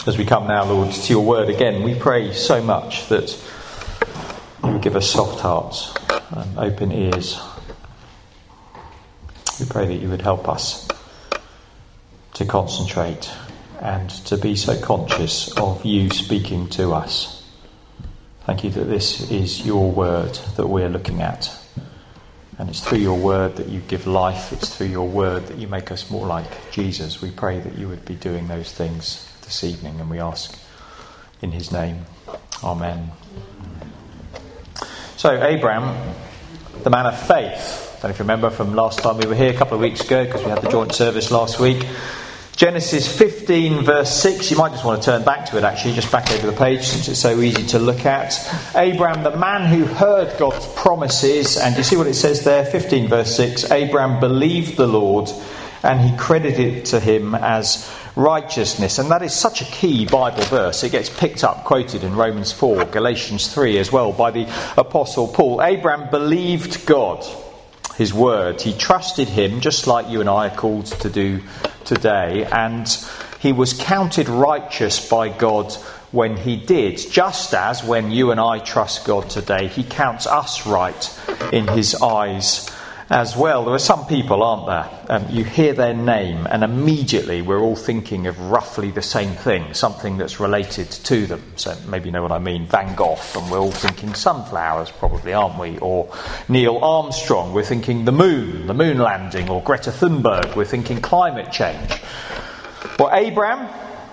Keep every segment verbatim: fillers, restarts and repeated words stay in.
As we come now, Lord, to your word again, we pray so much that you would give us soft hearts and open ears. We pray that you would help us to concentrate and to be so conscious of you speaking to us. Thank you that this is your word that we're looking at. And it's through your word that you give life. It's through your word that you make us more like Jesus. We pray that you would be doing those things this evening, and we ask in his name. Amen. So, Abraham, the man of faith. I don't know if you remember from last time we were here a couple of weeks ago, because we had the joint service last week. Genesis fifteen verse six, you might just want to turn back to it actually, just back over the page since it's so easy to look at. Abraham, the man who heard God's promises, and you see what it says there, fifteen verse six, Abraham believed the Lord and he credited it to him as righteousness. And that is such a key Bible verse. It gets picked up, quoted in Romans four, Galatians three as well by the Apostle Paul. Abraham believed God, his word. He trusted him just like you and I are called to do today, and he was counted righteous by God when he did, just as when you and I trust God today, he counts us right in his eyes as well. There are some people, aren't there? Um, you hear their name and immediately we're all thinking of roughly the same thing, something that's related to them. So maybe you know what I mean, Van Gogh, and we're all thinking sunflowers probably, aren't we? Or Neil Armstrong, we're thinking the moon, the moon landing, or Greta Thunberg, we're thinking climate change. Well, Abraham,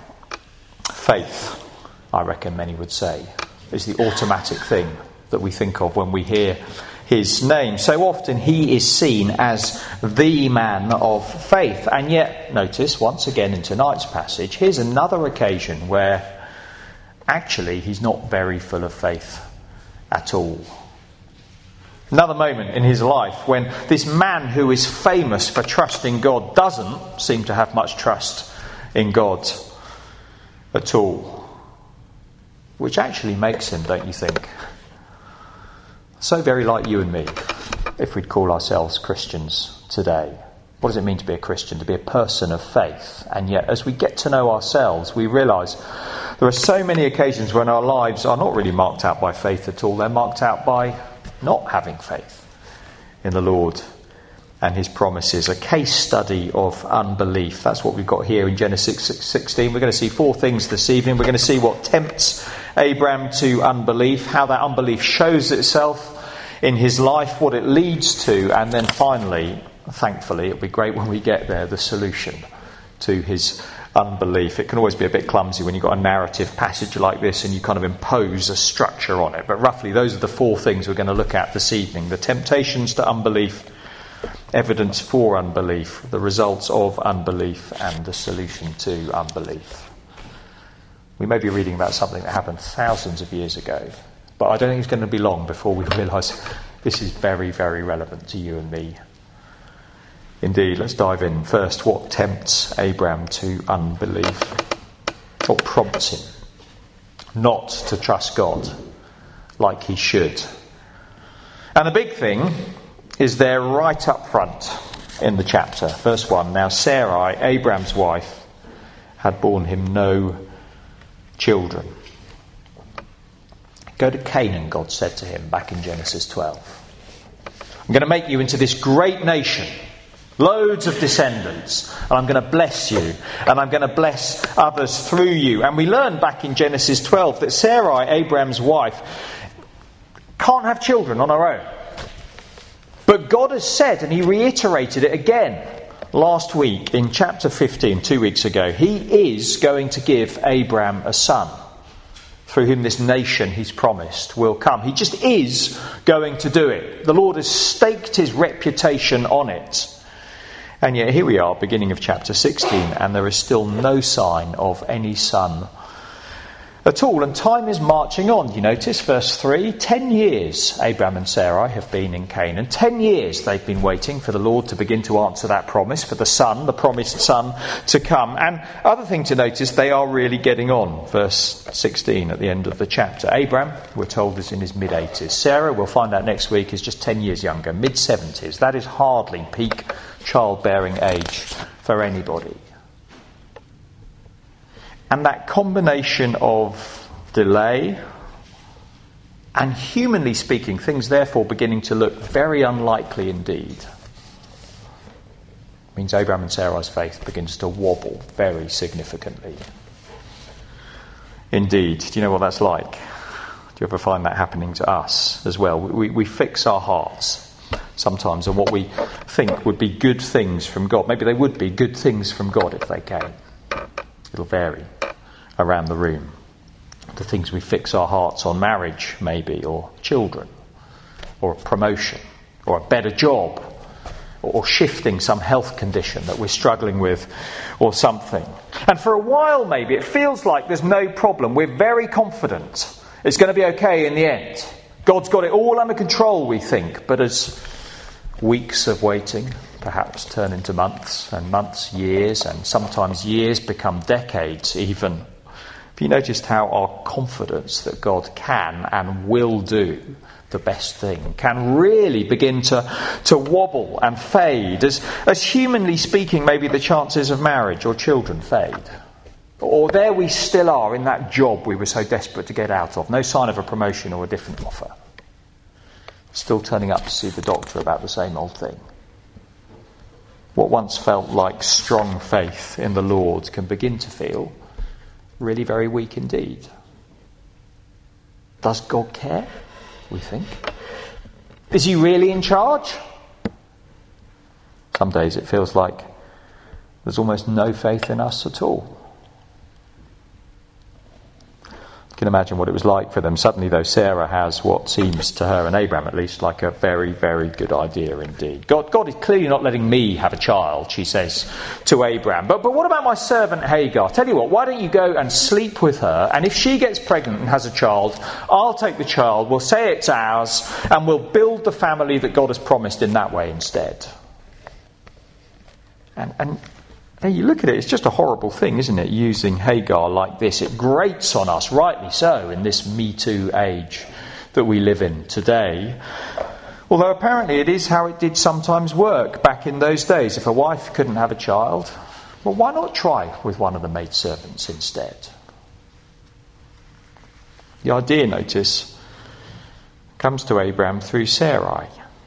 faith, I reckon many would say, is the automatic thing that we think of when we hear his name. So often he is seen as the man of faith. And yet, notice once again in tonight's passage, here's another occasion where actually he's not very full of faith at all. Another moment in his life when this man who is famous for trusting God doesn't seem to have much trust in God at all. Which actually makes him, don't you think, so very like you and me, if we'd call ourselves Christians today. What does it mean to be a Christian? To be a person of faith. And yet, as we get to know ourselves, we realise there are so many occasions when our lives are not really marked out by faith at all. They're marked out by not having faith in the Lord and his promises. A case study of unbelief. That's what we've got here in Genesis sixteen. We're going to see four things this evening. We're going to see what tempts Abraham to unbelief, how that unbelief shows itself in his life, what it leads to, and then finally, thankfully, it'll be great when we get there, the solution to his unbelief. It can always be a bit clumsy when you've got a narrative passage like this and you kind of impose a structure on it. But roughly, those are the four things we're going to look at this evening. The temptations to unbelief, evidence for unbelief, the results of unbelief, and the solution to unbelief. We may be reading about something that happened thousands of years ago, but I don't think it's going to be long before we realise this is very, very relevant to you and me. Indeed, let's dive in. First, what tempts Abraham to unbelief? What prompts him not to trust God like he should? And the big thing is there right up front in the chapter. Verse one, now Sarai, Abraham's wife, had borne him no children. Go to Canaan, God said to him back in Genesis twelve. I'm going to make you into this great nation, loads of descendants, and I'm going to bless you, and I'm going to bless others through you. And we learned back in Genesis twelve that Sarai, Abraham's wife, can't have children on her own. But God has said, and he reiterated it again last week in chapter fifteen, two weeks ago, he is going to give Abraham a son, through whom this nation he's promised will come. He just is going to do it. The Lord has staked his reputation on it. And yet here we are, beginning of chapter sixteen, and there is still no sign of any son at all. And time is marching on. You notice verse three, ten years Abraham and Sarai have been in Canaan. Ten years they've been waiting for the Lord to begin to answer that promise, for the son, the promised son, to come. And other thing to notice, they are really getting on. Verse sixteen at the end of the chapter. Abraham, we're told, is in his mid-eighties. Sarah, we'll find out next week, is just ten years younger, mid-seventies. That is hardly peak childbearing age for anybody. And that combination of delay and, humanly speaking, things therefore beginning to look very unlikely indeed, means Abraham and Sarai's faith begins to wobble very significantly. Indeed, do you know what that's like? Do you ever find that happening to us as well? We, we fix our hearts sometimes on what we think would be good things from God. Maybe they would be good things from God if they came. It'll vary around the room. The things we fix our hearts on, marriage maybe, or children, or a promotion, or a better job, or shifting some health condition that we're struggling with, or something. And for a while maybe it feels like there's no problem. We're very confident it's going to be okay in the end. God's got it all under control, we think. But as weeks of waiting perhaps turn into months, and months years, and sometimes years become decades even, have you noticed how our confidence that God can and will do the best thing can really begin to, to wobble and fade? As, as humanly speaking, maybe the chances of marriage or children fade. Or there we still are in that job we were so desperate to get out of. No sign of a promotion or a different offer. Still turning up to see the doctor about the same old thing. What once felt like strong faith in the Lord can begin to feel really very weak indeed. Does God care? We think. Is he really in charge? Some days it feels like there's almost no faith in us at all. You can imagine what it was like for them. Suddenly, though, Sarah has what seems to her, and Abraham at least, like a very, very good idea indeed. God, God is clearly not letting me have a child, she says to Abraham. But, but what about my servant Hagar? Tell you what, why don't you go and sleep with her, and if she gets pregnant and has a child, I'll take the child, we'll say it's ours, and we'll build the family that God has promised in that way instead. And... and Now you look at it, it's just a horrible thing, isn't it, using Hagar like this? It grates on us, rightly so, in this Me Too age that we live in today. Although apparently it is how it did sometimes work back in those days. If a wife couldn't have a child, well, why not try with one of the maidservants instead? The idea, notice, comes to Abraham through Sarai.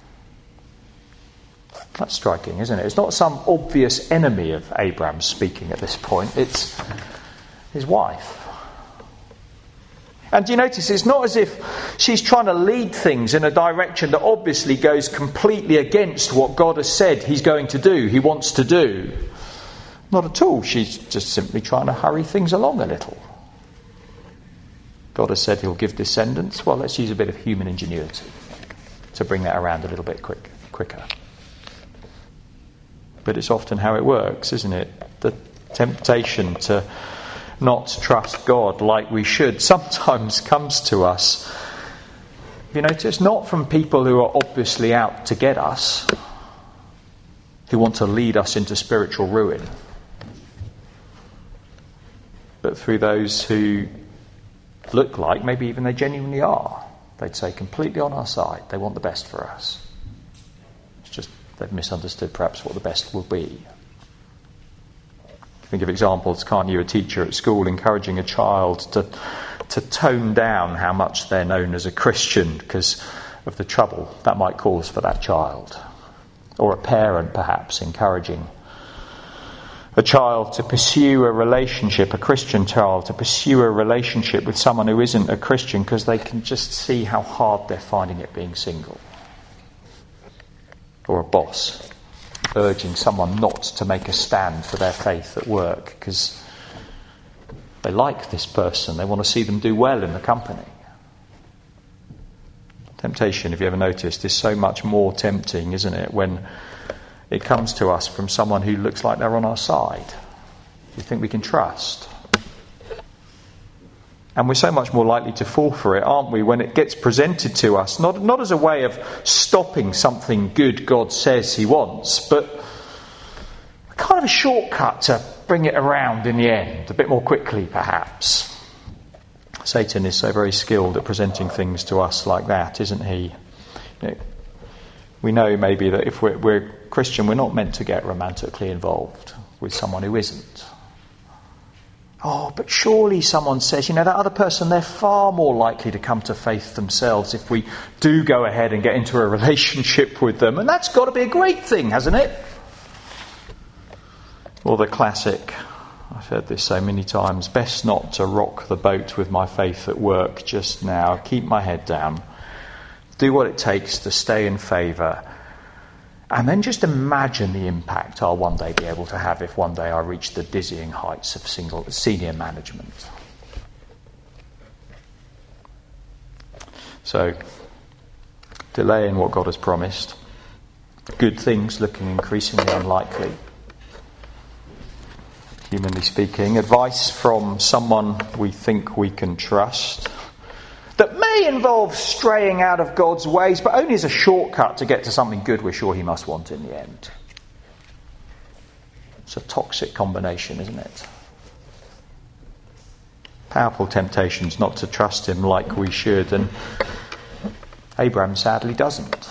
That's striking, isn't it? It's not some obvious enemy of Abraham speaking at this point. It's his wife. And do you notice, it's not as if she's trying to lead things in a direction that obviously goes completely against what God has said he's going to do, he wants to do. Not at all. She's just simply trying to hurry things along a little. God has said he'll give descendants. Well, let's use a bit of human ingenuity to bring that around a little bit quick, quicker. But it's often how it works, isn't it? The temptation to not trust God like we should sometimes comes to us. You notice, not from people who are obviously out to get us, who want to lead us into spiritual ruin, but through those who look like, maybe even they genuinely are, they'd say completely on our side, they want the best for us. It's just they've misunderstood perhaps what the best will be. Think of examples, can't you? A teacher at school encouraging a child to to tone down how much they're known as a Christian because of the trouble that might cause for that child. Or a parent perhaps encouraging a child to pursue a relationship, a Christian child, to pursue a relationship with someone who isn't a Christian because they can just see how hard they're finding it being single. Or a boss urging someone not to make a stand for their faith at work because they like this person, they want to see them do well in the company. Temptation, if you ever noticed, is so much more tempting, isn't it, when it comes to us from someone who looks like they're on our side, you think we can trust. And we're so much more likely to fall for it, aren't we, when it gets presented to us, not not as a way of stopping something good God says he wants, but kind of a shortcut to bring it around in the end, a bit more quickly perhaps. Satan is so very skilled at presenting things to us like that, isn't he? You know, we know maybe that if we're, we're Christian, we're not meant to get romantically involved with someone who isn't. Oh, but surely someone says, you know, that other person, they're far more likely to come to faith themselves if we do go ahead and get into a relationship with them. And that's got to be a great thing, hasn't it? Or the classic, I've heard this so many times, best not to rock the boat with my faith at work just now. Keep my head down. Do what it takes to stay in favour. And then just imagine the impact I'll one day be able to have if one day I reach the dizzying heights of single, senior management. So, delaying what God has promised. Good things looking increasingly unlikely. Humanly speaking. Advice from someone we think we can trust. That may involve straying out of God's ways, but only as a shortcut to get to something good we're sure he must want in the end. It's a toxic combination, isn't it? Powerful temptations not to trust him like we should, and Abraham sadly doesn't.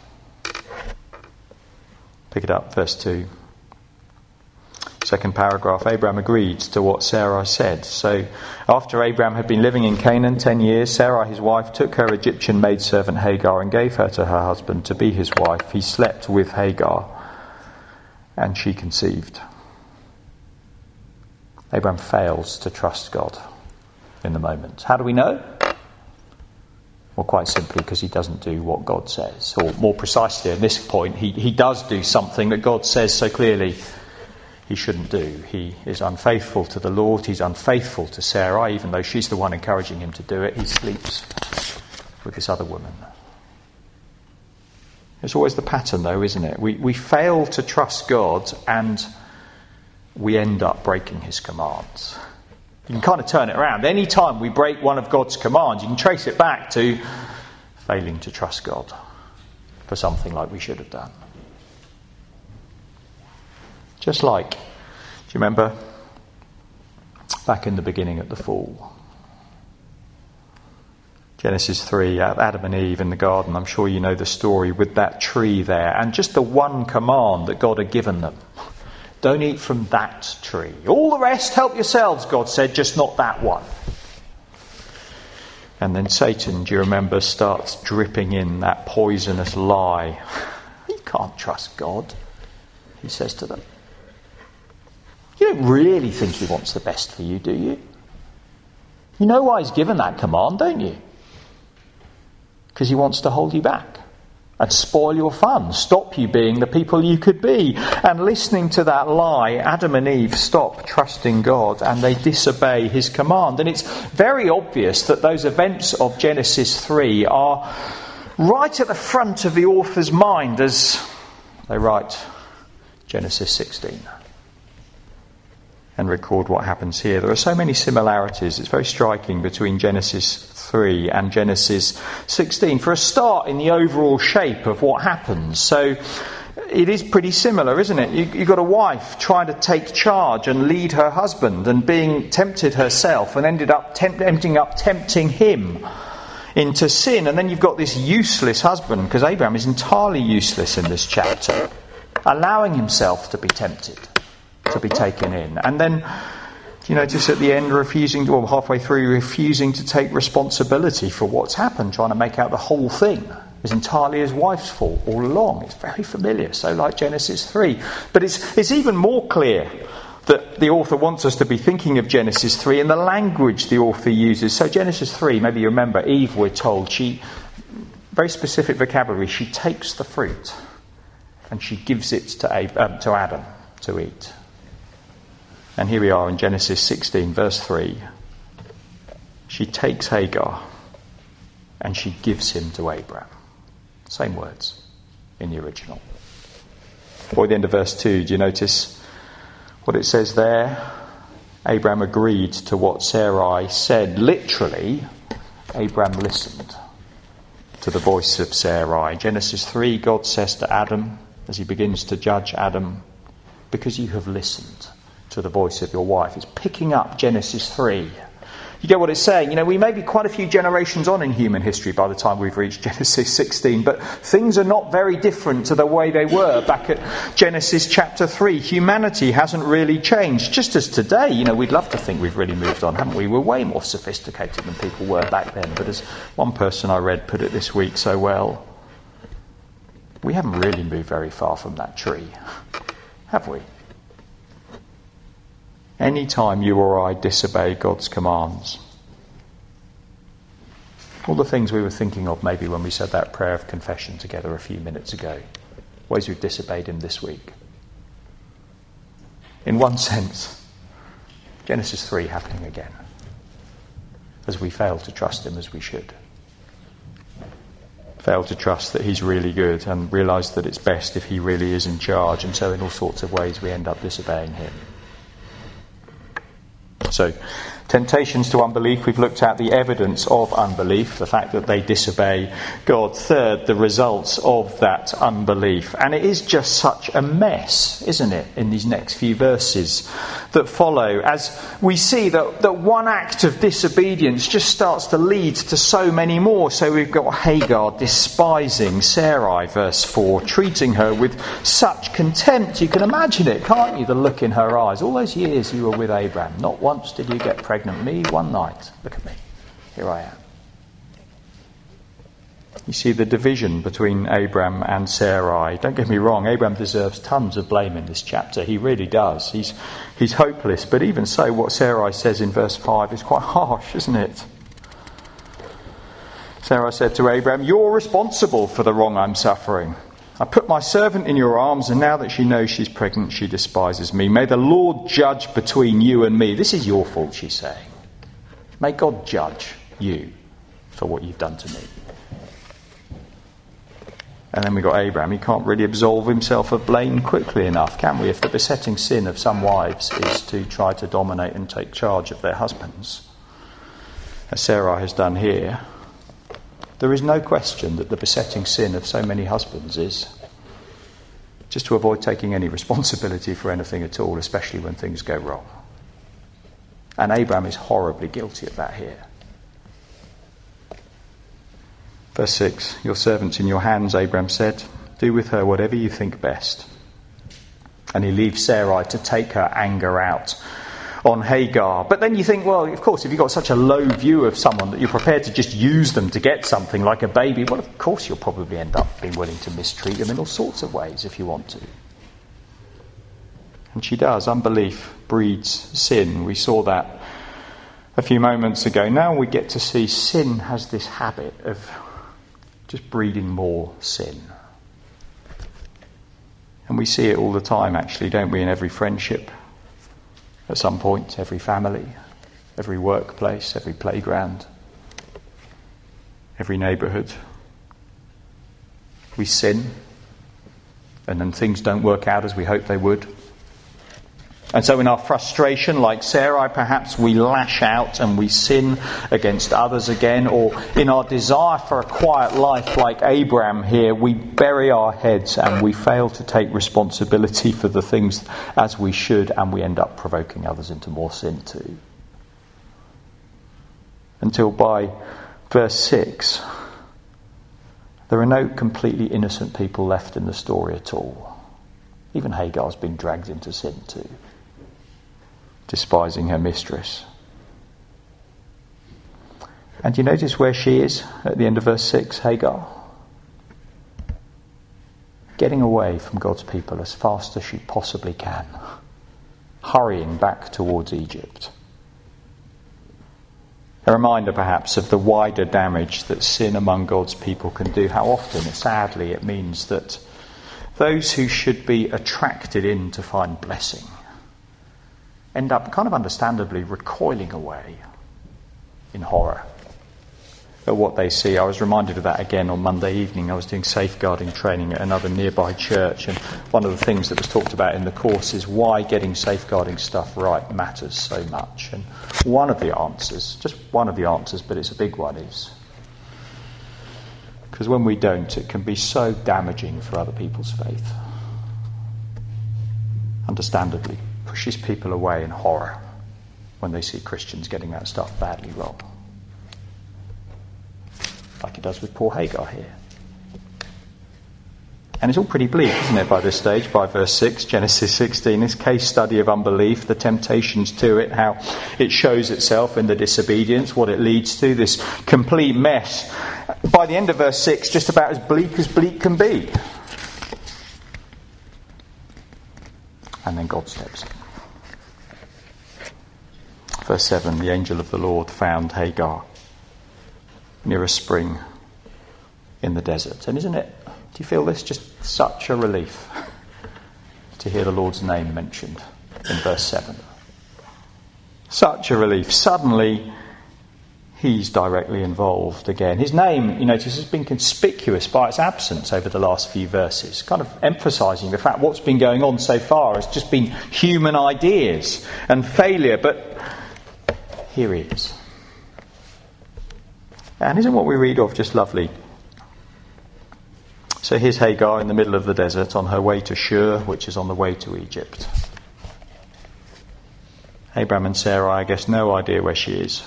Pick it up, verse two. Second paragraph, Abraham agreed to what Sarai said. So after Abraham had been living in Canaan ten years, Sarai his wife took her Egyptian maidservant Hagar and gave her to her husband to be his wife. He slept with Hagar and she conceived. Abraham fails to trust God in the moment. How do we know? Well, quite simply because he doesn't do what God says. Or more precisely at this point, he, he does do something that God says so clearly he shouldn't do. He is unfaithful to the Lord. He's unfaithful to Sarai, even though she's the one encouraging him to do it. He sleeps with this other woman. It's always the pattern, though, isn't it? We we fail to trust God and we end up breaking his commands. You can kind of turn it around. Any time we break one of God's commands, you can trace it back to failing to trust God for something like we should have done. Just like, do you remember back in the beginning at the fall? Genesis three, Adam and Eve in the garden. I'm sure you know the story with that tree there. And just the one command that God had given them. Don't eat from that tree. All the rest, help yourselves, God said, just not that one. And then Satan, do you remember, starts dripping in that poisonous lie. You can't trust God, he says to them. You don't really think he wants the best for you, do you? You know why he's given that command, don't you? Because he wants to hold you back and spoil your fun, stop you being the people you could be. And listening to that lie, Adam and Eve stop trusting God and they disobey his command. And it's very obvious that those events of Genesis three are right at the front of the author's mind as they write Genesis sixteen. And record what happens here. There are so many similarities. It's very striking between Genesis three and Genesis sixteen. For a start, in the overall shape of what happens. So it is pretty similar, isn't it? You, you've got a wife trying to take charge and lead her husband and being tempted herself and ended up tempt, ending up tempting him into sin. And then you've got this useless husband, because Abraham is entirely useless in this chapter, allowing himself to be tempted, to be taken in. And then, you know, just at the end, refusing to, or halfway through, refusing to take responsibility for what's happened, trying to make out the whole thing is entirely his wife's fault all along. It's very familiar, so like Genesis three. But it's it's even more clear that the author wants us to be thinking of Genesis three and the language the author uses. So Genesis three, maybe you remember, Eve, we're told, she, very specific vocabulary, she takes the fruit and she gives it to, Ab- um, to Adam to eat. And here we are in Genesis sixteen, verse three. She takes Hagar and she gives him to Abraham. Same words in the original. Or at the end of verse two, do you notice what it says there? Abraham agreed to what Sarai said. Literally, Abraham listened to the voice of Sarai. Genesis three, God says to Adam, as he begins to judge Adam, because you have listened to the voice of your wife. It's picking up Genesis three. You get what it's saying? You know, we may be quite a few generations on in human history by the time we've reached Genesis sixteen, but things are not very different to the way they were back at Genesis chapter three. Humanity hasn't really changed. Just as today, you know, we'd love to think we've really moved on, haven't we? We're way more sophisticated than people were back then. But as one person I read put it this week so well, we haven't really moved very far from that tree, have we? Any time you or I disobey God's commands, all the things we were thinking of maybe when we said that prayer of confession together a few minutes ago, ways we've disobeyed him this week. In one sense, Genesis three happening again, as we fail to trust him as we should. Fail to trust that he's really good and realise that it's best if he really is in charge, and so in all sorts of ways we end up disobeying him. So, temptations to unbelief, we've looked at the evidence of unbelief, the fact that they disobey God. Third, the results of that unbelief. And it is just such a mess, isn't it, in these next few verses that follow, as we see that, that one act of disobedience just starts to lead to so many more. So we've got Hagar despising Sarai, verse four, treating her with such contempt. You can imagine it, can't you, the look in her eyes. All those years you were with Abraham, not once did you get pregnant. Me, one night. Look at me. Here I am. You see the division between Abraham and Sarai. Don't get me wrong, Abraham deserves tons of blame in this chapter. He really does. He's, he's hopeless. But even so, what Sarai says in verse five is quite harsh, isn't it? Sarai said to Abraham, "You're responsible for the wrong I'm suffering. I put my servant in your arms, and now that she knows she's pregnant, she despises me. May the Lord judge between you and me." This is your fault, she's saying. May God judge you for what you've done to me. And then we've got Abraham. He can't really absolve himself of blame quickly enough, can we? If the besetting sin of some wives is to try to dominate and take charge of their husbands, as Sarah has done here, there is no question that the besetting sin of so many husbands is just to avoid taking any responsibility for anything at all, especially when things go wrong. And Abraham is horribly guilty of that here. Verse six, "Your servant's in your hands," Abraham said. "Do with her whatever you think best." And he leaves Sarai to take her anger out on Hagar. But then you think, well, of course, if you've got such a low view of someone that you're prepared to just use them to get something like a baby, well, of course you'll probably end up being willing to mistreat them in all sorts of ways if you want to. And she does. Unbelief breeds sin. We saw that a few moments ago. Now we get to see sin has this habit of just breeding more sin. And we see it all the time, actually, don't we, in every friendship. At some point, every family, every workplace, every playground, every neighbourhood. We sin, and then things don't work out as we hoped they would. And so in our frustration, like Sarai, perhaps we lash out and we sin against others again, or in our desire for a quiet life like Abraham here, we bury our heads and we fail to take responsibility for the things as we should, and we end up provoking others into more sin too. Until by verse six, there are no completely innocent people left in the story at all. Even Hagar's been dragged into sin too, despising her mistress. And you notice where she is at the end of verse six, Hagar? Getting away from God's people as fast as she possibly can, hurrying back towards Egypt. A reminder perhaps of the wider damage that sin among God's people can do. How often, sadly, it means that those who should be attracted in to find blessing end up kind of understandably recoiling away in horror at what they see. I was reminded of that again on Monday evening. I was doing safeguarding training at another nearby church, and one of the things that was talked about in the course is why getting safeguarding stuff right matters so much. And one of the answers, just one of the answers, but it's a big one, is because when we don't, it can be so damaging for other people's faith. Understandably, pushes people away in horror. when they see Christians getting that stuff badly wrong. Like it does with poor Hagar here. And it's all pretty bleak, isn't it, by this stage, by verse six, Genesis sixteen, this case study of unbelief, the temptations to it, how it shows itself in the disobedience, what it leads to, this complete mess. By the end of verse six, just about as bleak as bleak can be. And then God steps in. Verse seven, the angel of the Lord found Hagar near a spring in the desert. And isn't it, do you feel this? Just such a relief to hear the Lord's name mentioned in verse seven. Such a relief. Suddenly, he's directly involved again. His name, you notice, has been conspicuous by its absence over the last few verses, kind of emphasising the fact what's been going on so far has just been human ideas and failure. But here he is. And isn't what we read of just lovely? So here's Hagar in the middle of the desert on her way to Shur, which is on the way to Egypt. Abraham and Sarah, I guess, no idea where she is.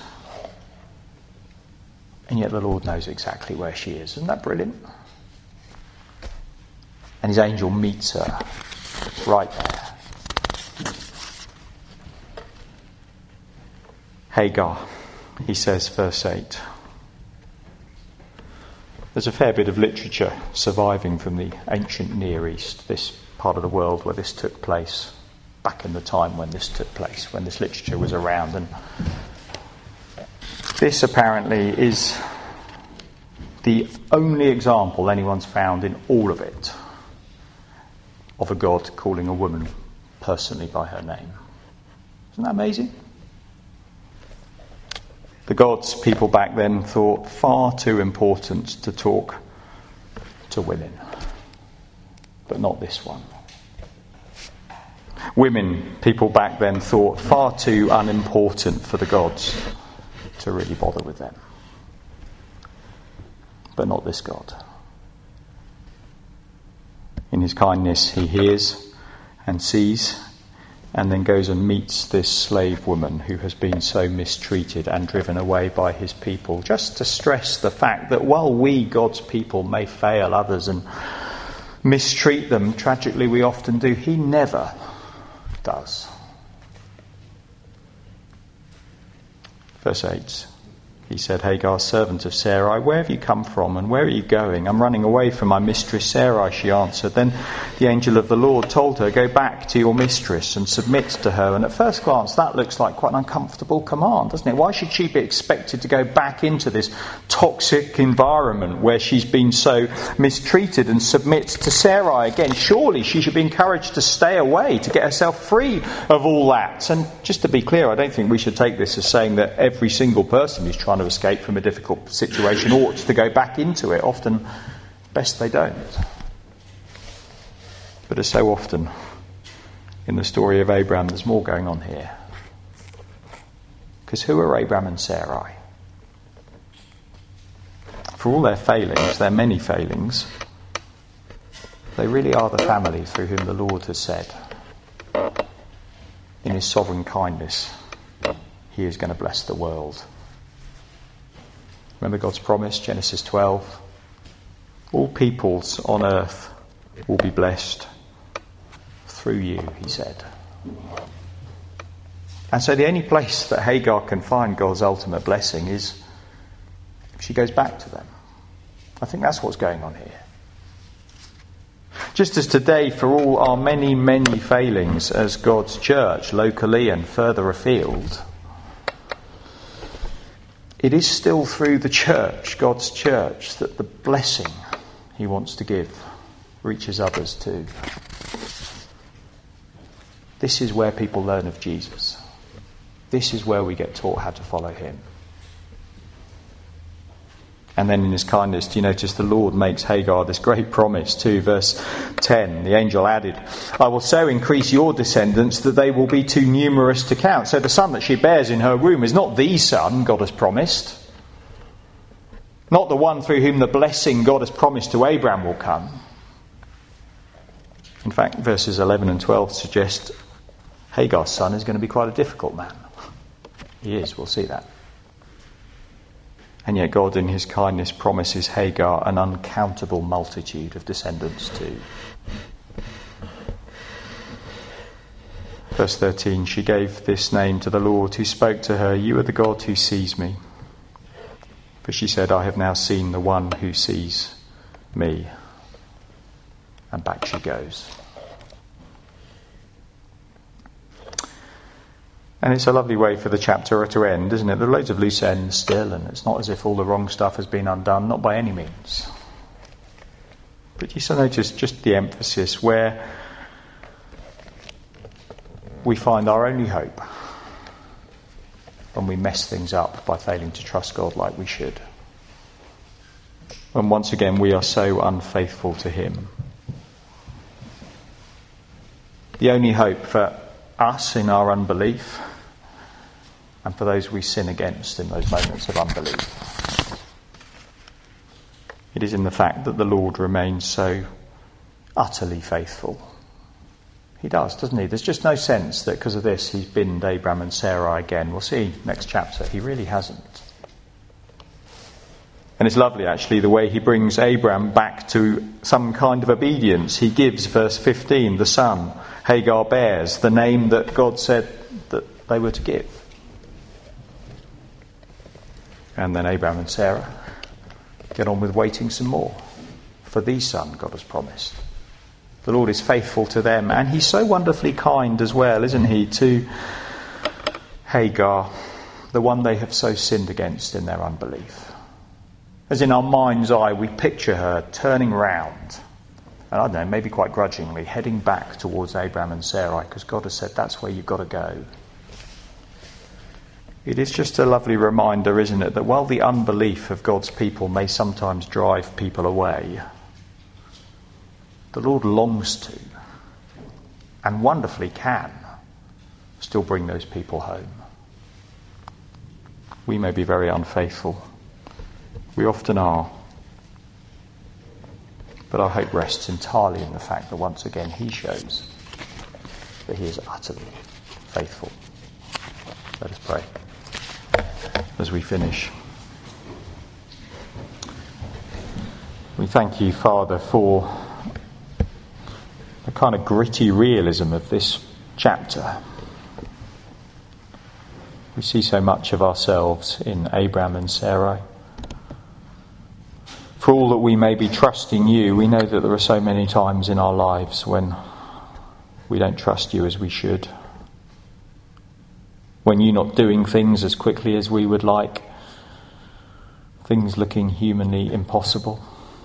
And yet the Lord knows exactly where she is. Isn't that brilliant? And his angel meets her right there. Hagar, he says, verse eight. There's a fair bit of literature surviving from the ancient Near East, this part of the world where this took place, back in the time when this took place, when this literature was around. And this apparently is the only example anyone's found in all of it of a God calling a woman personally by her name. Isn't that amazing? The God's people back then thought far too important to talk to women, but not this one. Women, people back then thought far too unimportant for the gods to really bother with them, but not this God. In his kindness, he hears and sees, and then goes and meets this slave woman who has been so mistreated and driven away by his people, just to stress the fact that while we, God's people, may fail others and mistreat them, tragically we often do, he never does. Verse eight. He said, Hagar, servant of Sarai, where have you come from and where are you going? I'm running away from my mistress Sarai, she answered. Then the angel of the Lord told her, go back to your mistress and submit to her. And at first glance, that looks like quite an uncomfortable command, doesn't it? Why should she be expected to go back into this toxic environment where she's been so mistreated and submit to Sarai again? Surely she should be encouraged to stay away, to get herself free of all that. And just to be clear, I don't think we should take this as saying that every single person who's trying to escape from a difficult situation ought to go back into it. Often, best they don't. But as so often in the story of Abraham, there's more going on here. Because who are Abraham and Sarai? For all their failings, their many failings, they really are the family through whom the Lord has said, in his sovereign kindness, he is going to bless the world. Remember God's promise, Genesis twelve? All peoples on earth will be blessed through you, he said. And so the only place that Hagar can find God's ultimate blessing is if she goes back to them. I think that's what's going on here. Just as today, for all our many, many failings as God's church, locally and further afield, it is still through the church, God's church, that the blessing he wants to give reaches others too. This is where people learn of Jesus. This is where we get taught how to follow him. And then in his kindness, do you notice the Lord makes Hagar this great promise too? Verse ten, the angel added, I will so increase your descendants that they will be too numerous to count. So the son that she bears in her womb is not the son God has promised. Not the one through whom the blessing God has promised to Abraham will come. In fact, verses eleven and twelve suggest Hagar's son is going to be quite a difficult man. He is, we'll see that. And yet God in his kindness promises Hagar an uncountable multitude of descendants too. Verse thirteen, she gave this name to the Lord who spoke to her, "You are the God who sees me." But she said, "I have now seen the one who sees me." And back she goes. And it's a lovely way for the chapter to end, isn't it? There are loads of loose ends still, and it's not as if all the wrong stuff has been undone, not by any means. But you notice just the emphasis where we find our only hope when we mess things up by failing to trust God like we should. When once again we are so unfaithful to him. The only hope for us in our unbelief, and for those we sin against in those moments of unbelief, it is in the fact that the Lord remains so utterly faithful. He does, doesn't he? There's just no sense that because of this he's binned Abraham and Sarah again. We'll see next chapter. He really hasn't. And it's lovely, actually, the way he brings Abraham back to some kind of obedience. He gives, verse fifteen, the son Hagar bears, the name that God said that they were to give. And then Abraham and Sarah get on with waiting some more for the son God has promised. The Lord is faithful to them, and he's so wonderfully kind as well, isn't he, to Hagar, the one they have so sinned against in their unbelief. As in our mind's eye, we picture her turning round, and I don't know, maybe quite grudgingly, heading back towards Abraham and Sarai, because God has said that's where you've got to go. It is just a lovely reminder, isn't it, that while the unbelief of God's people may sometimes drive people away, the Lord longs to, and wonderfully can, still bring those people home. We may be very unfaithful. We often are. But our hope rests entirely in the fact that once again he shows that he is utterly faithful. Let us pray as we finish. We thank you, Father, for the kind of gritty realism of this chapter. We see so much of ourselves in Abraham and Sarai. For all that we may be trusting you, we know that there are so many times in our lives when we don't trust you as we should. When you're not doing things as quickly as we would like, things looking humanly impossible.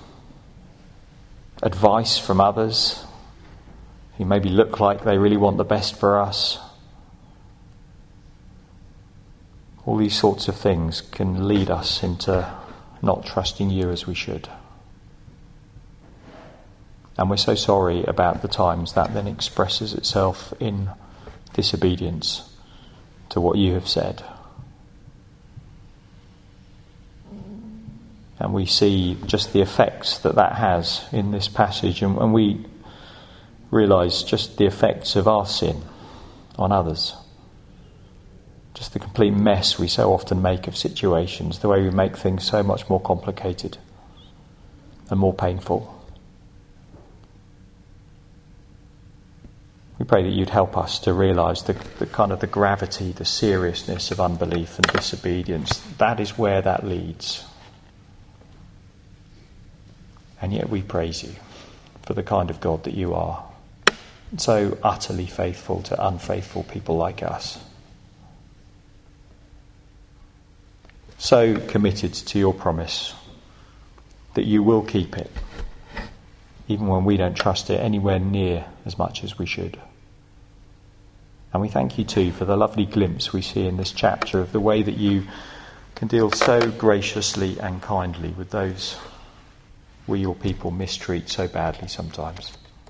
Advice from others who maybe look like they really want the best for us. All these sorts of things can lead us into not trusting you as we should. And we're so sorry about the times that then expresses itself in disobedience to what you have said. And we see just the effects that that has in this passage, and, and we realise just the effects of our sin on others. Just the complete mess we so often make of situations, the way we make things so much more complicated and more painful. We pray that you'd help us to realise the, the kind of the gravity, the seriousness of unbelief and disobedience. That is where that leads. And yet we praise you for the kind of God that you are. So utterly faithful to unfaithful people like us. So committed to your promise that you will keep it, even when we don't trust it anywhere near as much as we should. And we thank you too for the lovely glimpse we see in this chapter of the way that you can deal so graciously and kindly with those we, your people, mistreat so badly sometimes.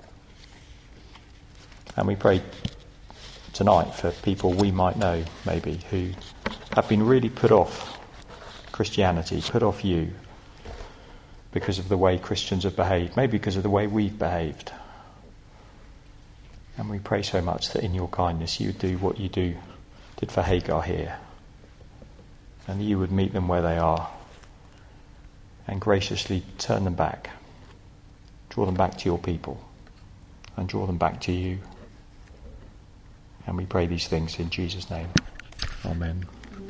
And we pray tonight for people we might know, maybe, who have been really put off Christianity, put off you, because of the way Christians have behaved, maybe because of the way we've behaved. And we pray so much that in your kindness you do what you do did for Hagar here, and you would meet them where they are and graciously turn them back, draw them back to your people, and draw them back to you. And we pray these things in Jesus' name. Amen.